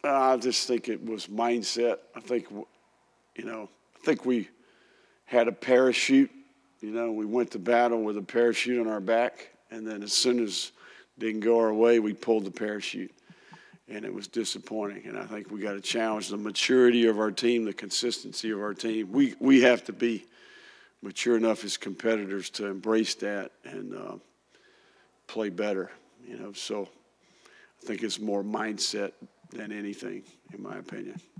I just think it was mindset. I think, I think we had a parachute. We went to battle with a parachute on our back, and then as soon as it didn't go our way, we pulled the parachute, and it was disappointing. And I think we got to challenge the maturity of our team, the consistency of our team. We have to be mature enough as competitors to embrace that and play better. So I think it's more mindset than anything, in my opinion.